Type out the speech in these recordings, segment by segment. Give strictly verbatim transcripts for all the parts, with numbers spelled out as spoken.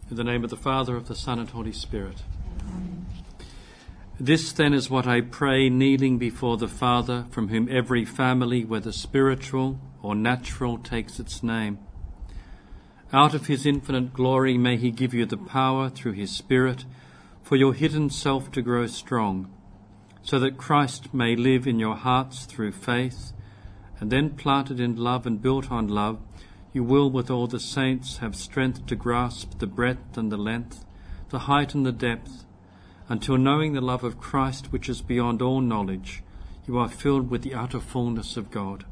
In the name of the Father, of the Son, and Holy Spirit. Amen. This then is what I pray, kneeling before the Father, from whom every family, whether spiritual or natural, takes its name. Out of his infinite glory may he give you the power, through his Spirit, for your hidden self to grow strong, so that Christ may live in your hearts through faith, and then planted in love and built on love, you will with all the saints have strength to grasp the breadth and the length, the height and the depth, until knowing the love of Christ which is beyond all knowledge, you are filled with the utter fullness of God.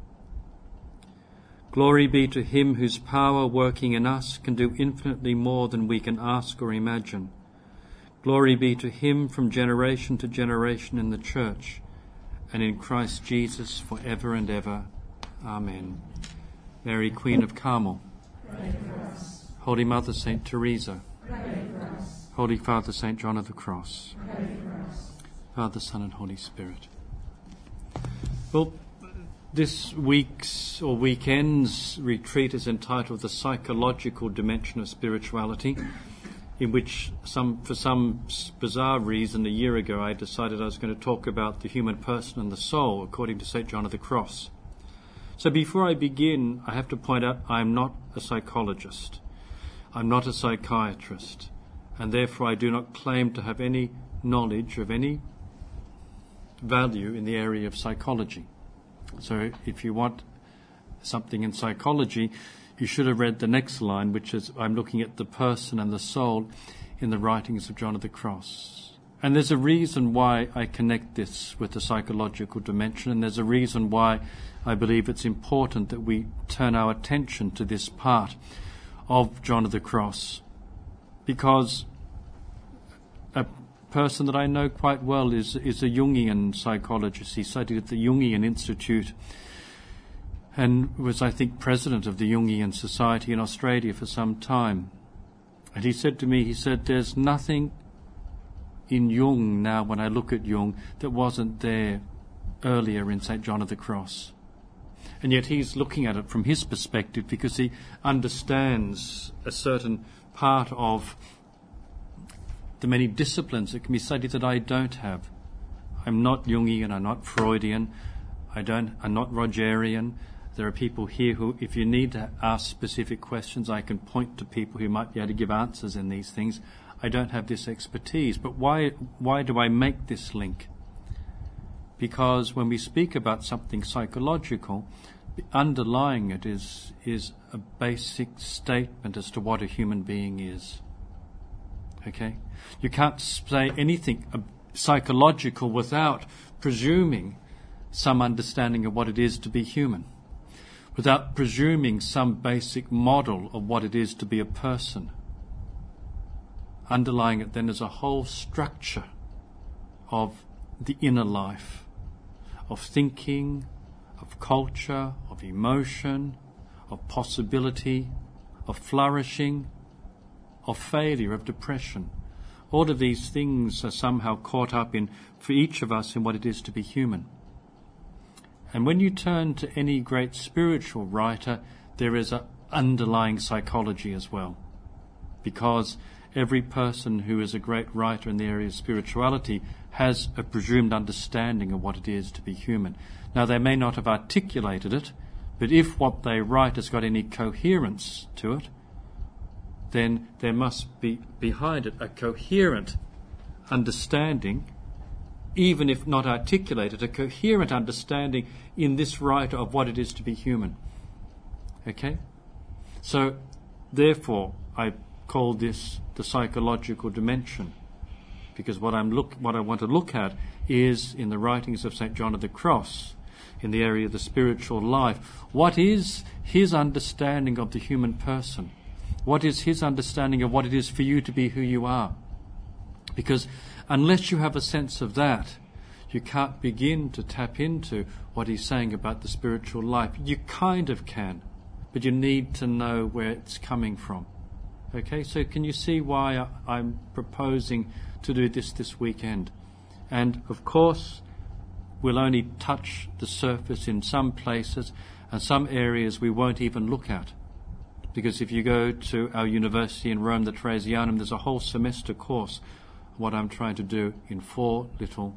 Glory be to him whose power working in us can do infinitely more than we can ask or imagine. Glory be to him from generation to generation in the Church, and in Christ Jesus for ever and ever. Amen. Mary, Queen of Carmel, pray for us. Holy Mother, Saint Teresa, pray for us. Holy Father, Saint John of the Cross, pray for us. Father, Son, and Holy Spirit. Well, this week's or weekend's retreat is entitled The Psychological Dimension of Spirituality, in which, some, for some bizarre reason, a year ago I decided I was going to talk about the human person and the soul, according to Saint John of the Cross. So before I begin, I have to point out I'm not a psychologist. I'm not a psychiatrist, and therefore I do not claim to have any knowledge of any value in the area of psychology. So if you want something in psychology, you should have read the next line, which is, I'm looking at the person and the soul in the writings of John of the Cross. And there's a reason why I connect this with the psychological dimension, and there's a reason why I believe it's important that we turn our attention to this part of John of the Cross, because a person that I know quite well is, is a Jungian psychologist. He studied at the Jungian Institute and was, I think, president of the Jungian Society in Australia for some time. And he said to me, he said, there's nothing in Jung now, when I look at Jung, that wasn't there earlier in Saint John of the Cross. And yet he's looking at it from his perspective because he understands a certain part of the many disciplines that can be studied that I don't have. I'm not Jungian, I'm not Freudian, I don't, I'm not Rogerian. There are people here who, if you need to ask specific questions, I can point to people who might be able to give answers in these things. I don't have this expertise. But why, why do I make this link? Because when we speak about something psychological, underlying it is, is a basic statement as to what a human being is. Okay? You can't say anything psychological without presuming some understanding of what it is to be human, without presuming some basic model of what it is to be a person. Underlying it then is a whole structure of the inner life, of thinking, of culture, of emotion, of possibility, of flourishing, of failure, of depression. All of these things are somehow caught up in, for each of us, in what it is to be human. And when you turn to any great spiritual writer, there is an underlying psychology as well. Because every person who is a great writer in the area of spirituality has a presumed understanding of what it is to be human. Now, they may not have articulated it, but if what they write has got any coherence to it, then there must be behind it a coherent understanding, even if not articulated, a coherent understanding in this writer of what it is to be human. Okay? So, therefore, I call this the psychological dimension, because what I'm look what I want to look at is, in the writings of Saint John of the Cross, in the area of the spiritual life, what is his understanding of the human person? What is his understanding of what it is for you to be who you are? Because unless you have a sense of that, you can't begin to tap into what he's saying about the spiritual life. You kind of can, but you need to know where it's coming from. Okay, so can you see why I'm proposing to do this this weekend? And of course, we'll only touch the surface in some places, and some areas we won't even look at, Because if you go to our university in Rome, the Theresianum, there's a whole semester course of what I'm trying to do in four little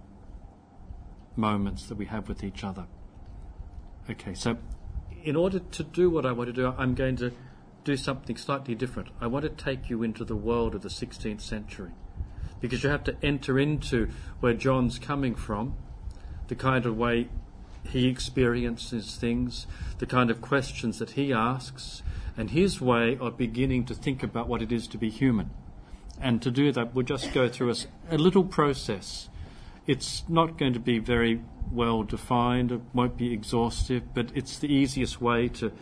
moments that we have with each other. Okay, so in order to do what I want to do, I'm going to do something slightly different. I want to take you into the world of the sixteenth century, because you have to enter into where John's coming from, the kind of way he experiences things, the kind of questions that he asks, and his way of beginning to think about what it is to be human. And to do that, we'll just go through a, a little process. It's not going to be very well defined, it won't be exhaustive, but it's the easiest way to,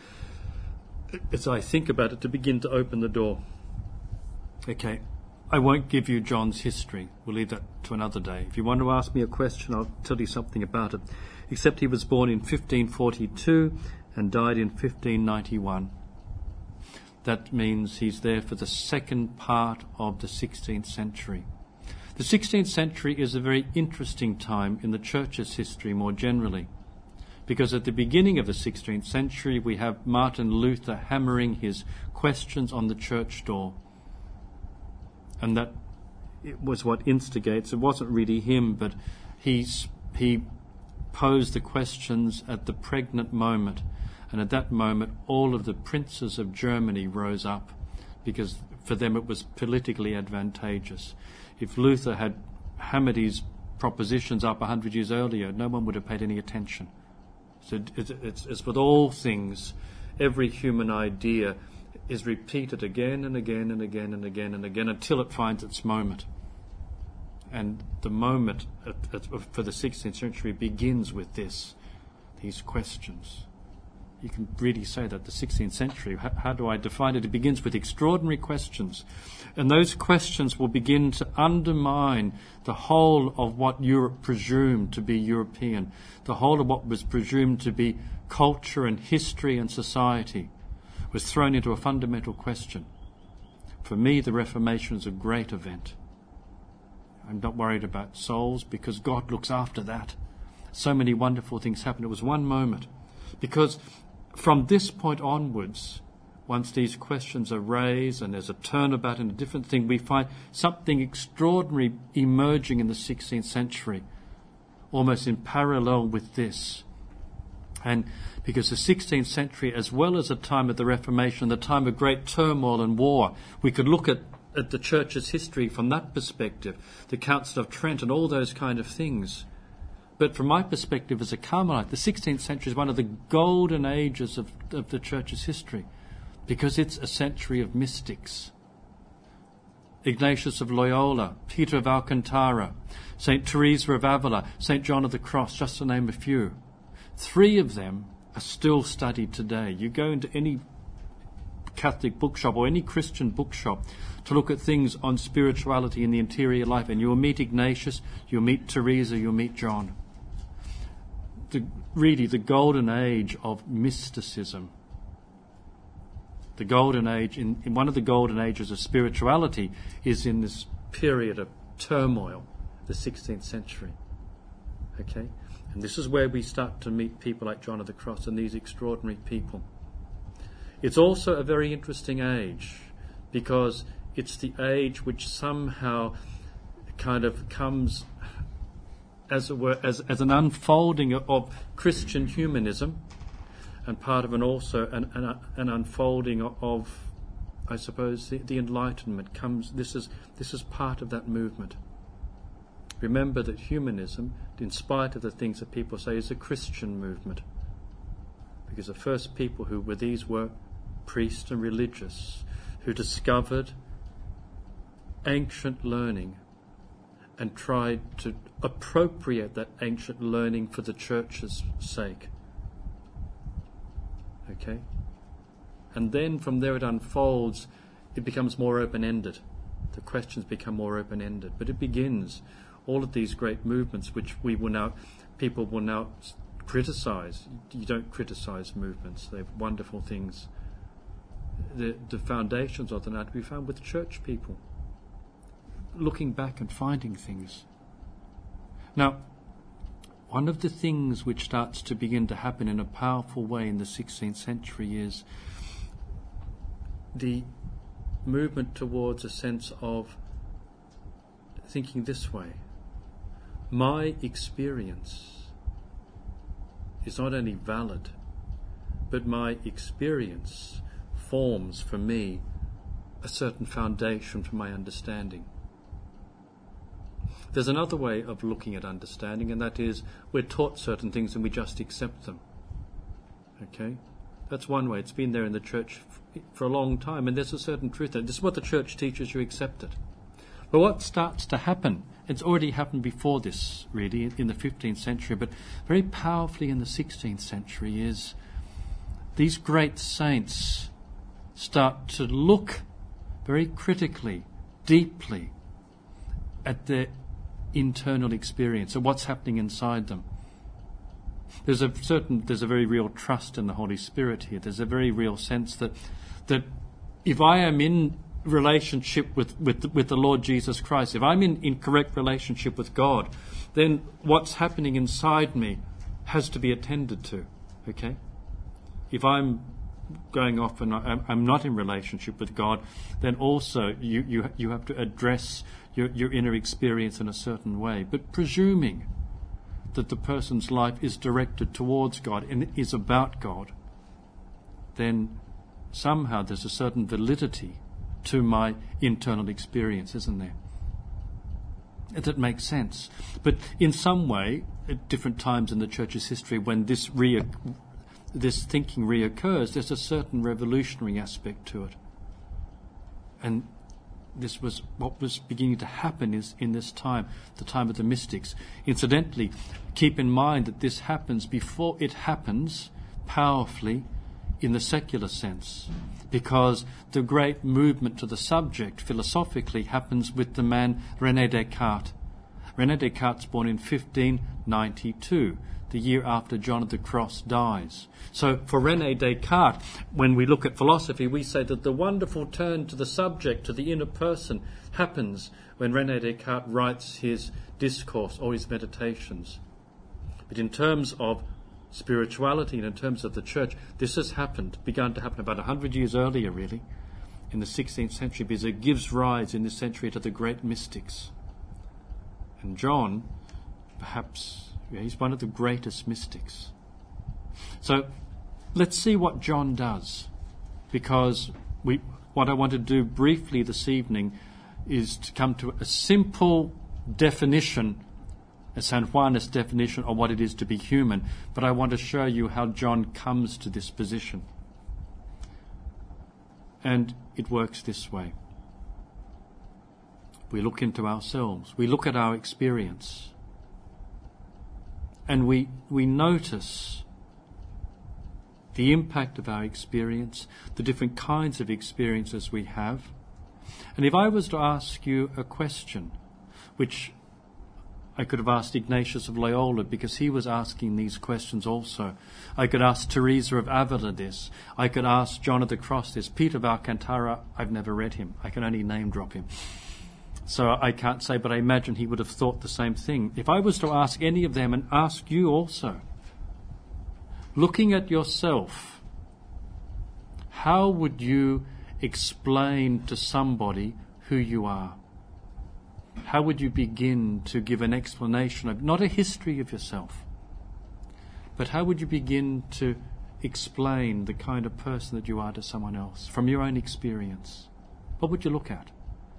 as I think about it, to begin to open the door. Okay, I won't give you John's history. We'll leave that to another day. If you want to ask me a question, I'll tell you something about it. Except he was born in fifteen forty-two and died in fifteen ninety-one. That means he's there for the second part of the sixteenth century. The sixteenth century is a very interesting time in the Church's history more generally, because at the beginning of the sixteenth century we have Martin Luther hammering his questions on the church door. And that it was what instigates. It wasn't really him, but he's, he posed the questions at the pregnant moment. And at that moment, all of the princes of Germany rose up, because for them it was politically advantageous. If Luther had hammered his propositions up a hundred years earlier, no one would have paid any attention. So it's, it's, it's with all things, every human idea is repeated again and again and again and again and again until it finds its moment. And the moment at, at, for the sixteenth century begins with this, these questions. You can really say that the sixteenth century, how, how do I define it? It begins with extraordinary questions. And those questions will begin to undermine the whole of what Europe presumed to be European, the whole of what was presumed to be culture and history and society was thrown into a fundamental question. For me, the Reformation is a great event. I'm not worried about souls because God looks after that. So many wonderful things happened. It was one moment. Because from this point onwards, once these questions are raised and there's a turnabout and a different thing, we find something extraordinary emerging in the sixteenth century, almost in parallel with this. And because the sixteenth century, as well as the time of the Reformation, the time of great turmoil and war, we could look at, at the Church's history from that perspective, the Council of Trent and all those kind of things. But from my perspective as a Carmelite, the sixteenth century is one of the golden ages of, of the Church's history, because it's a century of mystics. Ignatius of Loyola, Peter of Alcantara, Saint Teresa of Avila, Saint John of the Cross, just to name a few. Three of them are still studied today. You go into any Catholic bookshop or any Christian bookshop to look at things on spirituality in the interior life, and you'll meet Ignatius, you'll meet Teresa, you'll meet John. The, really, the golden age of mysticism. The golden age, in, in one of the golden ages of spirituality, is in this period of turmoil, the sixteenth century. Okay? And this is where we start to meet people like John of the Cross and these extraordinary people. It's also a very interesting age, because it's the age which somehow kind of comes, as it were, as, as an unfolding of, of Christian humanism, and part of an also an, an, an unfolding of, of, I suppose, the, the Enlightenment comes. This is this is part of that movement. Remember that humanism, in spite of the things that people say, is a Christian movement. Because the first people who were these were priests and religious who discovered ancient learning and tried to appropriate that ancient learning for the Church's sake. Okay? And then from there it unfolds, it becomes more open-ended. The questions become more open-ended. But it begins, all of these great movements which we will now, people will now criticize. You don't criticize movements. They're wonderful things. The, the foundations of them are to be found with church people, looking back and finding things. Now, one of the things which starts to begin to happen in a powerful way in the sixteenth century is the movement towards a sense of thinking this way. My experience is not only valid, but my experience forms for me a certain foundation for my understanding. There's another way of looking at understanding, and that is we're taught certain things and we just accept them. Okay? That's one way. It's been there in the church f- for a long time, and there's a certain truth there. This is what the church teaches, you accept it. But what starts to happen, it's already happened before this, really, in the fifteenth century, but very powerfully in the sixteenth century, is these great saints start to look very critically, deeply, at their internal experience, at what's happening inside them. There's a certain, there's a very real trust in the Holy Spirit here. There's a very real sense that that if I am in relationship with, with, with the Lord Jesus Christ, if I'm in, in correct relationship with God, then what's happening inside me has to be attended to. Okay? If I'm going off and I'm, I'm not in relationship with God, then also you, you, you have to address your, your inner experience in a certain way. But presuming that the person's life is directed towards God and is about God, then somehow there's a certain validity to my internal experience, isn't there? That makes sense. But in some way, at different times in the Church's history, when this re- this thinking reoccurs, there's a certain revolutionary aspect to it. And this was what was beginning to happen is in this time, the time of the mystics. Incidentally, keep in mind that this happens before it happens powerfully in the secular sense, because the great movement to the subject philosophically happens with the man René Descartes. René Descartes is born in fifteen ninety-two, the year after John of the Cross dies. So for René Descartes, when we look at philosophy, we say that the wonderful turn to the subject, to the inner person, happens when René Descartes writes his discourse or his meditations. But in terms of spirituality and in terms of the church, this has happened, begun to happen about a hundred years earlier, really, in the sixteenth century, because it gives rise in this century to the great mystics. And John, perhaps, yeah, he's one of the greatest mystics. So let's see what John does, because we, what I want to do briefly this evening is to come to a simple definition, a San Juanist definition of what it is to be human, but I want to show you how John comes to this position. And it works this way. We look into ourselves, we look at our experience, and we we notice the impact of our experience, the different kinds of experiences we have. And if I was to ask you a question, which I could have asked Ignatius of Loyola, because he was asking these questions also. I could ask Teresa of Avila this. I could ask John of the Cross this. Peter of Alcantara, I've never read him. I can only name drop him. So I can't say, but I imagine he would have thought the same thing. If I was to ask any of them and ask you also, looking at yourself, how would you explain to somebody who you are? How would you begin to give an explanation of, not a history of yourself, but how would you begin to explain the kind of person that you are to someone else from your own experience? What would you look at?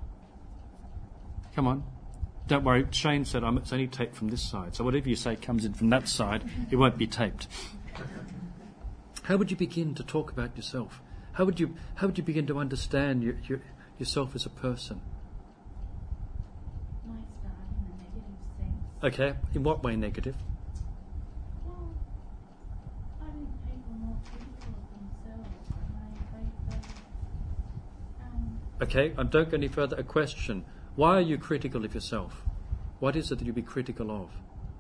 Come on. Don't worry. Shane said I'm, it's only taped from this side, so whatever you say comes in from that side. It won't be taped. How would you begin to talk about yourself? How would you how would you begin to understand your, your, yourself as a person? Might start in a negative sense. Okay. In what way negative? Well, I think people are more critical of themselves. And they, they, they, um, Okay. I don't go any further. A question. Why are you critical of yourself? What is it that you be critical of?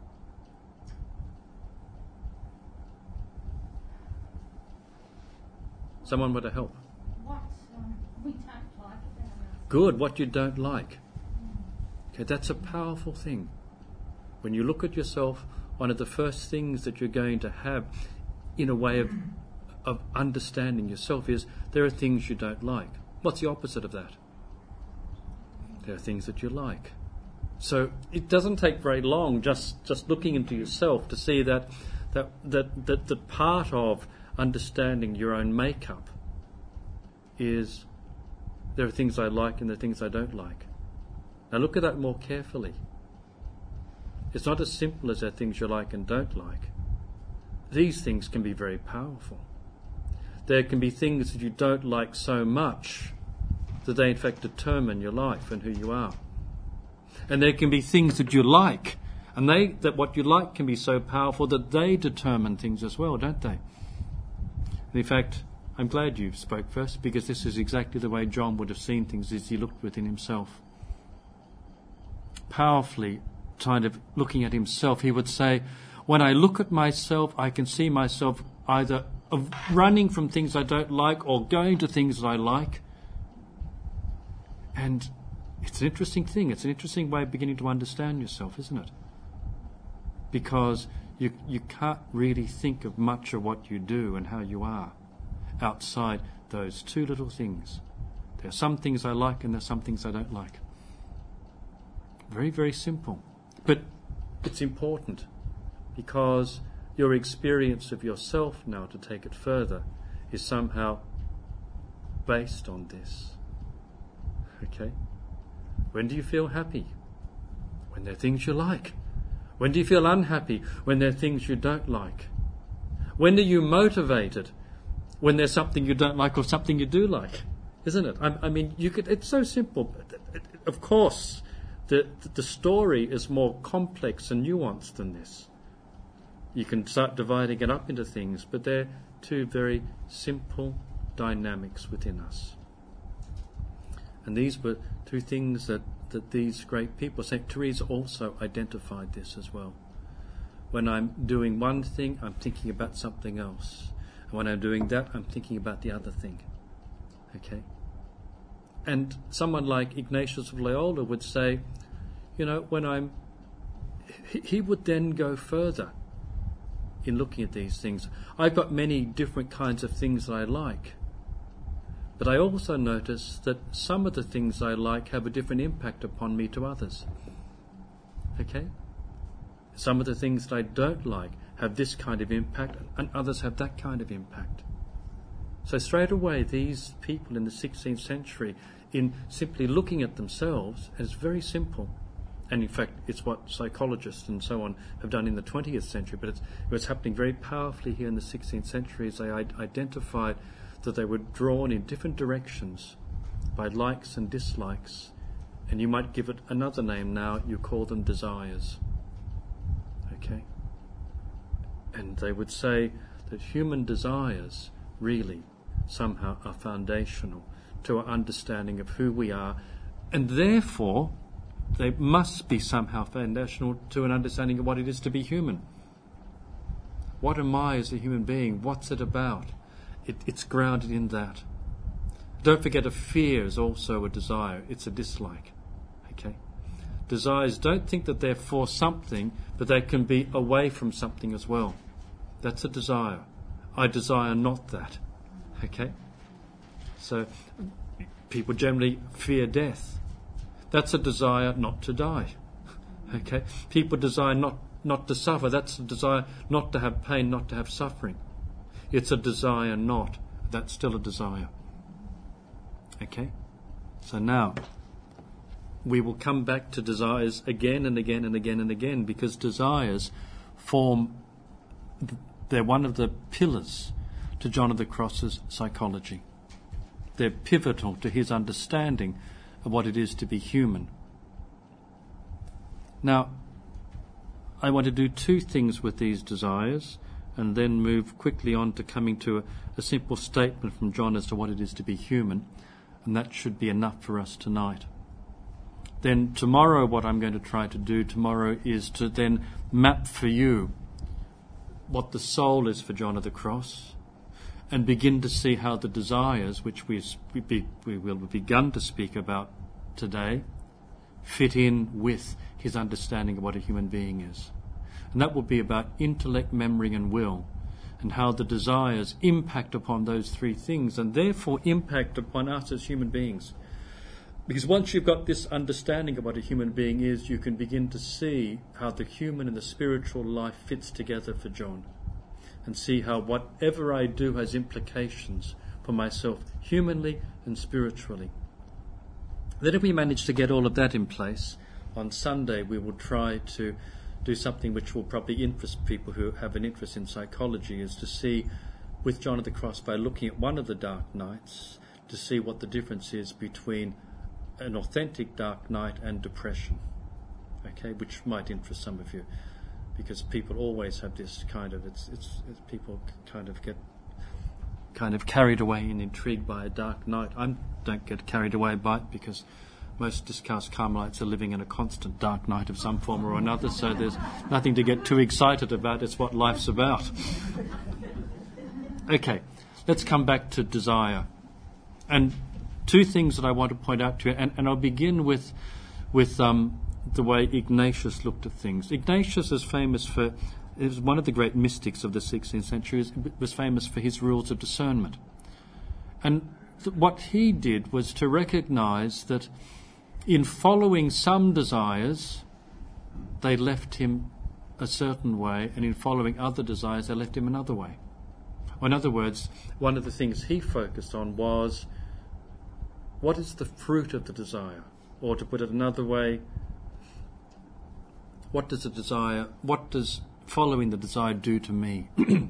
Someone want to help? what um, we don't like about ourselves. Good, what you don't like. Okay, that's a powerful thing. When you look at yourself, one of the first things that you're going to have, in a way of of understanding yourself is there are things you don't like. What's the opposite of that? There are things that you like. So it doesn't take very long just, just looking into yourself to see that that, that that that part of understanding your own makeup is there are things I like and there are things I don't like. Now look at that more carefully. It's not as simple as there are things you like and don't like. These things can be very powerful. There can be things that you don't like so much that they in fact determine your life and who you are. And there can be things that you like, and they that what you like can be so powerful that they determine things as well, don't they? And in fact, I'm glad you spoke first, because this is exactly the way John would have seen things as he looked within himself. Powerfully, kind of looking at himself, he would say, when I look at myself, I can see myself either of running from things I don't like or going to things that I like. And it's an interesting thing. It's an interesting way of beginning to understand yourself, isn't it? Because you you can't really think of much of what you do and how you are outside those two little things. There are some things I like and there are some things I don't like. Very, very simple. But it's important because your experience of yourself now, to take it further, is somehow based on this. Okay? When do you feel happy? When there are things you like. When do you feel unhappy? When there are things you don't like. When are you motivated? When there's something you don't like or something you do like. Isn't it? I, I mean, you could. It's so simple. Of course, the the story is more complex and nuanced than this. You can start dividing it up into things, but they're two very simple dynamics within us. And these were two things that, that these great people, Saint Teresa also identified this as well. When I'm doing one thing, I'm thinking about something else. And when I'm doing that, I'm thinking about the other thing. Okay? And someone like Ignatius of Loyola would say, you know, when I'm... He, he would then go further in looking at these things. I've got many different kinds of things that I like. But I also notice that some of the things I like have a different impact upon me to others. Okay? Some of the things that I don't like have this kind of impact, and others have that kind of impact. So straight away, these people in the sixteenth century, in simply looking at themselves, and it's very simple, and in fact it's what psychologists and so on have done in the twentieth century, but it's, it was happening very powerfully here in the sixteenth century as they identified that they were drawn in different directions by likes and dislikes, and you might give it another name now, you call them desires. Okay? And they would say that human desires really somehow are foundational to our understanding of who we are, and therefore they must be somehow foundational to an understanding of what it is to be human. What am I as a human being? What's it about? It, it's grounded in that. Don't forget, a fear is also a desire. It's a dislike. Okay? Desires, don't think that they're for something, but they can be away from something as well. That's a desire. I desire not that. Okay? So, people generally fear death. That's a desire not to die. Okay? People desire not, not to suffer. That's a desire not to have pain, not to have suffering. It's a desire not. That's still a desire. Okay? So now, we will come back to desires again and again and again and again, because desires form, they're one of the pillars to John of the Cross's psychology. They're pivotal to his understanding of what it is to be human. Now, I want to do two things with these desires, and then move quickly on to coming to a, a simple statement from John as to what it is to be human, and that should be enough for us tonight. Then tomorrow, what I'm going to try to do tomorrow is to then map for you what the soul is for John of the Cross, and begin to see how the desires, which we, we, we will have begun to speak about today, fit in with his understanding of what a human being is. And that will be about intellect, memory and will, and how the desires impact upon those three things and therefore impact upon us as human beings. Because once you've got this understanding of what a human being is, you can begin to see how the human and the spiritual life fits together for John, and see how whatever I do has implications for myself, humanly and spiritually. Then if we manage to get all of that in place, on Sunday we will try to do something which will probably interest people who have an interest in psychology, is to see with John of the Cross, by looking at one of the dark nights, to see what the difference is between an authentic dark night and depression, okay, which might interest some of you, because people always have this kind of, it's, it's, it's people kind of get kind of carried away and intrigued by a dark night. I don't get carried away by it because most Discalced Carmelites are living in a constant dark night of some form or another, so there's nothing to get too excited about. It's what life's about. Okay, let's come back to desire. And two things that I want to point out to you, and, and I'll begin with with um, the way Ignatius looked at things. Ignatius is famous for, is one of the great mystics of the sixteenth century, was famous for his rules of discernment. And th- what he did was to recognize that in following some desires, they left him a certain way, and in following other desires, they left him another way. Or in other words, one of the things he focused on was, what is the fruit of the desire? Or to put it another way, what does the desire, what does following the desire do to me?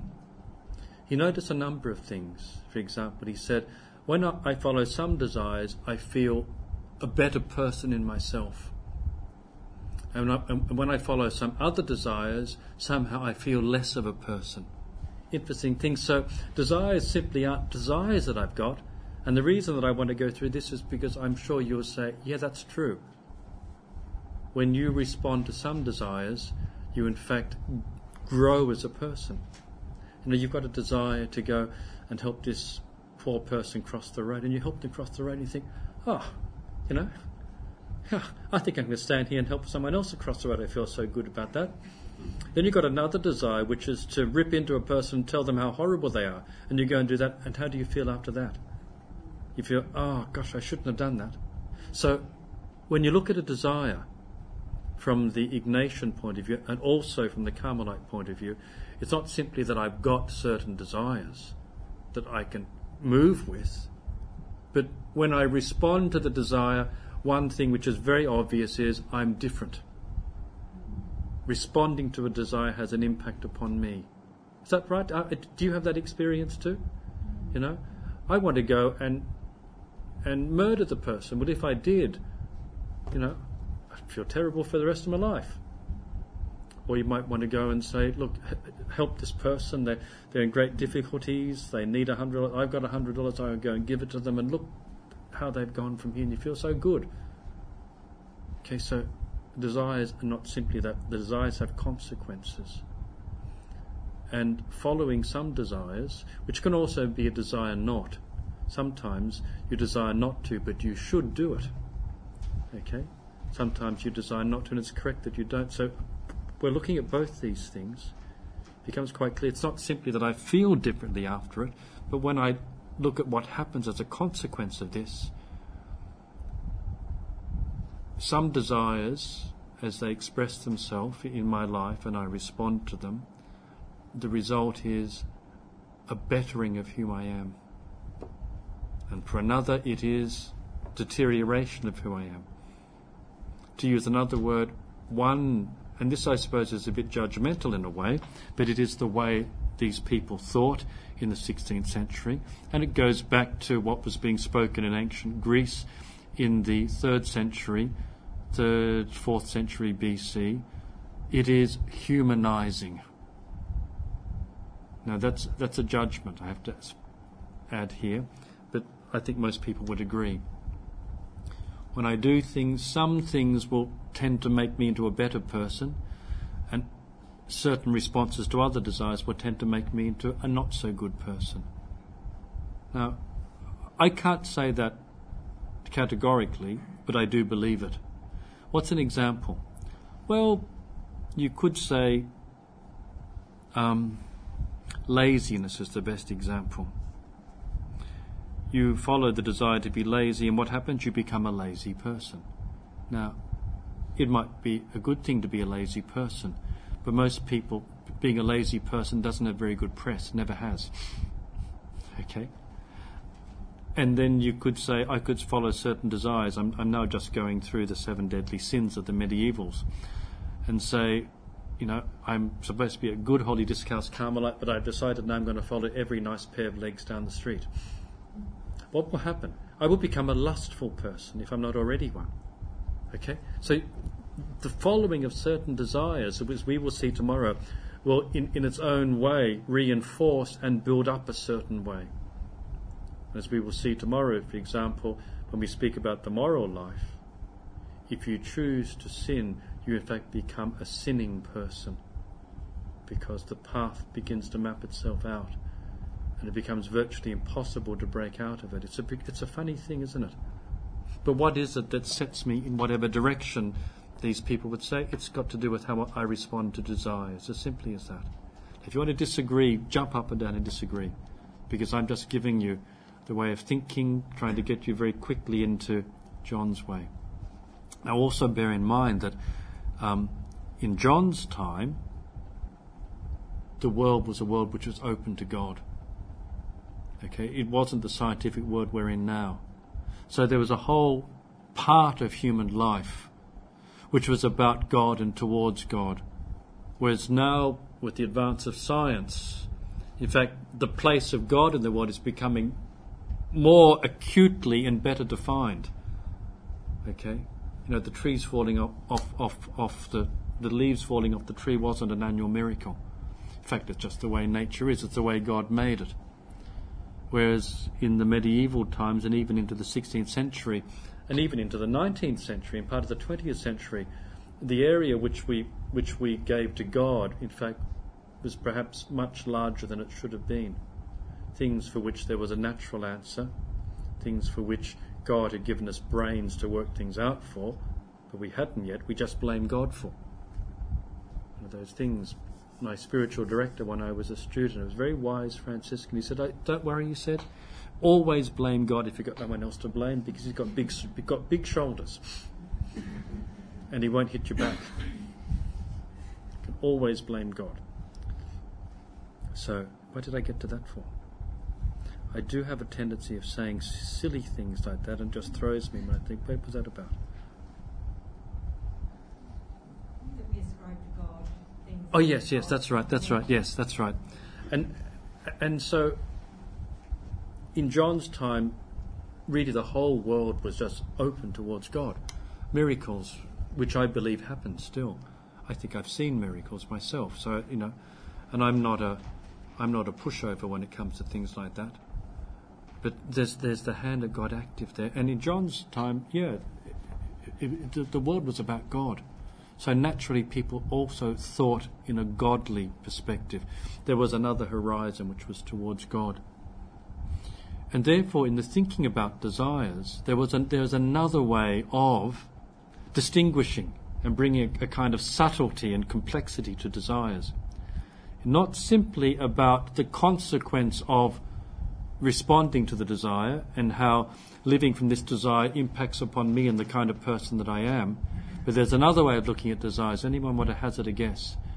He noticed a number of things. For example, he said, when I follow some desires, I feel a better person in myself. And when, I, and when I follow some other desires, somehow I feel less of a person. Interesting things. So desires simply aren't desires that I've got. And the reason that I want to go through this is because I'm sure you'll say, yeah, that's true. When you respond to some desires, you in fact grow as a person. You know, you've got a desire to go and help this poor person cross the road, and you help them cross the road and you think, oh, you know, I think I'm going to stand here and help someone else across the road. I feel so good about that. Then you've got another desire, which is to rip into a person and tell them how horrible they are. And you go and do that, and how do you feel after that? You feel, oh, gosh, I shouldn't have done that. So when you look at a desire from the Ignatian point of view, and also from the Carmelite point of view, it's not simply that I've got certain desires that I can move with, but when I respond to the desire, one thing which is very obvious is I'm different. Responding to a desire has an impact upon me. Is that right? Uh, do you have that experience too? You know, I want to go and and murder the person, but if I did, you know, I'd feel terrible for the rest of my life. Or you might want to go and say, look, help this person, they're, they're in great difficulties, they need a hundred dollars, I've got a hundred dollars, I'll go and give it to them, and look how they've gone from here, and you feel so good. Okay, so desires are not simply that, the desires have consequences. And following some desires, which can also be a desire not, sometimes you desire not to, but you should do it. Okay? Sometimes you desire not to, and it's correct that you don't. So we're looking at both these things. It becomes quite clear. It's not simply that I feel differently after it, but when I look at what happens as a consequence of this, some desires, as they express themselves in my life and I respond to them, the result is a bettering of who I am. And for another, it is deterioration of who I am. To use another word, one, and this I suppose is a bit judgmental in a way, but it is the way these people thought in the sixteenth century, and it goes back to what was being spoken in ancient Greece in the third century, third, fourth century B C. It is humanizing. Now that's that's a judgment I have to add here, but I think most people would agree. When I do things, some things will tend to make me into a better person, and certain responses to other desires will tend to make me into a not so good person. Now, I can't say that categorically, but I do believe it. What's an example? Well, you could say, um, laziness is the best example. You follow the desire to be lazy, and what happens? You become a lazy person. Now, it might be a good thing to be a lazy person, but most people, being a lazy person doesn't have very good press, never has. Okay? And then you could say, I could follow certain desires. I'm, I'm now just going through the seven deadly sins of the medievals, and say, you know, I'm supposed to be a good holy discalced Carmelite, but I've decided now I'm going to follow every nice pair of legs down the street. What will happen? I will become a lustful person if I'm not already one. Okay? So the following of certain desires, as we will see tomorrow, will in, in its own way reinforce and build up a certain way. As we will see tomorrow, for example, when we speak about the moral life, if you choose to sin, you in fact become a sinning person, because the path begins to map itself out, and it becomes virtually impossible to break out of it. It's a big, it's a funny thing, isn't it? But what is it that sets me in whatever direction these people would say? It's got to do with how I respond to desires, as simply as that. If you want to disagree, jump up and down and disagree, because I'm just giving you the way of thinking, trying to get you very quickly into John's way. Now also bear in mind that um, in John's time, the world was a world which was open to God. Okay, it wasn't the scientific world we're in now. So there was a whole part of human life which was about God and towards God. Whereas now, with the advance of science, in fact, the place of God in the world is becoming more acutely and better defined. Okay? You know, the trees falling off, off, off, off the, the leaves falling off the tree wasn't an annual miracle. In fact, it's just the way nature is. It's the way God made it. Whereas in the medieval times, and even into the sixteenth century, and even into the nineteenth century and part of the twentieth century, the area which we which we gave to God, in fact, was perhaps much larger than it should have been. Things for which there was a natural answer, things for which God had given us brains to work things out for, but we hadn't yet, we just blamed God for. One of those things. My spiritual director, when I was a student, it was very wise Franciscan. He said, "Don't worry," he said, "always blame God if you've got no one else to blame, because he's got big, he's got big shoulders, and he won't hit you back. You can always blame God." So, what did I get to that for? I do have a tendency of saying silly things like that, and it just throws me when I think, what was that about? That we ascribe to God things. Oh yes, yes, that's right, that's right, yes, that's right. And and so in John's time, really the whole world was just open towards God. Miracles, which I believe happen still. I think I've seen miracles myself, so you know, and I'm not a I'm not a pushover when it comes to things like that. But there's there's the hand of God active there. And in John's time, yeah, it, it, the, the world was about God. So naturally people also thought in a godly perspective. There was another horizon which was towards God. And therefore in the thinking about desires, there was, a, there was another way of distinguishing and bringing a, a kind of subtlety and complexity to desires. Not simply about the consequence of responding to the desire and how living from this desire impacts upon me and the kind of person that I am. But there's another way of looking at desires. Anyone want to hazard a guess?